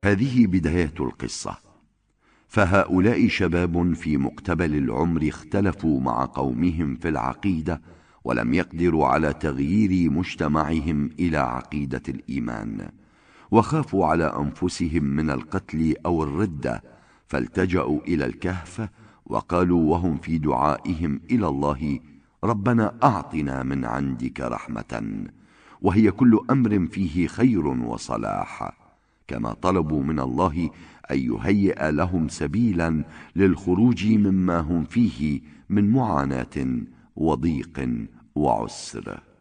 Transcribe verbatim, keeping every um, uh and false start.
هذه بداية القصة. فهؤلاء شباب في مقتبل العمر اختلفوا مع قومهم في العقيدة، ولم يقدروا على تغيير مجتمعهم إلى عقيدة الإيمان، وخافوا على أنفسهم من القتل أو الردة، فالتجأوا إلى الكهف وقالوا وهم في دعائهم إلى الله: ربنا أعطنا من عندك رحمة، وهي كل أمر فيه خير وصلاح، كما طلبوا من الله أن يهيئ لهم سبيلا للخروج مما هم فيه من معاناة وضيق وعسر.